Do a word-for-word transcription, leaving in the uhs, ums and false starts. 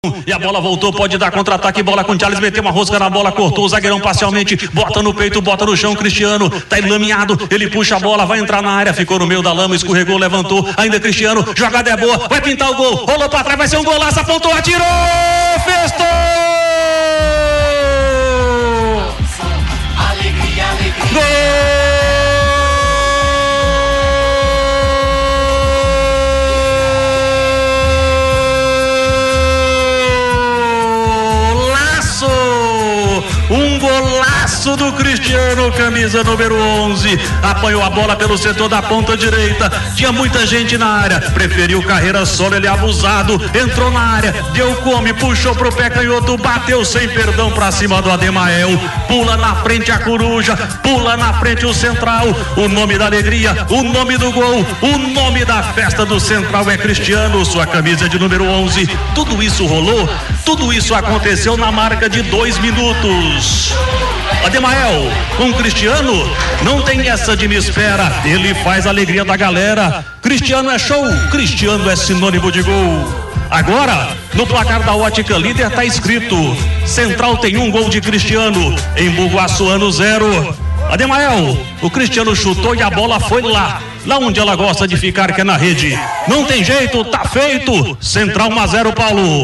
E a bola voltou, pode dar contra-ataque, bola com o Charles, meteu uma rosca na bola, cortou o zagueirão parcialmente, bota no peito, bota no chão, Cristiano, tá enlameado, ele puxa a bola, vai entrar na área, ficou no meio da lama, escorregou, levantou, ainda Cristiano, jogada é boa, vai pintar o gol, rolou pra trás, vai ser um golaço, apontou, atirou, festou! Alegria, alegria. Gol! Um golaço do Cristiano, camisa número onze, apanhou a bola pelo setor da ponta direita, tinha muita gente na área, preferiu carreira solo, ele é abusado, entrou na área, deu come, puxou pro pé canhoto, bateu sem perdão pra cima do Ademael, pula na frente a coruja, pula na frente o central, o nome da alegria, o nome do gol, o nome da festa do central é Cristiano, sua camisa de número onze, tudo isso rolou, tudo isso aconteceu na marca de dois minutos. Ademael, com Cristiano, não tem essa de me espera, ele faz a alegria da galera, Cristiano é show, Cristiano é sinônimo de gol. Agora, no placar da Ótica Líder tá escrito, Central tem um gol de Cristiano, em Buguaçuano zero. Ademael, o Cristiano chutou e a bola foi lá, lá onde ela gosta de ficar, que é na rede. Não tem jeito, tá feito, Central um a zero, Paulo.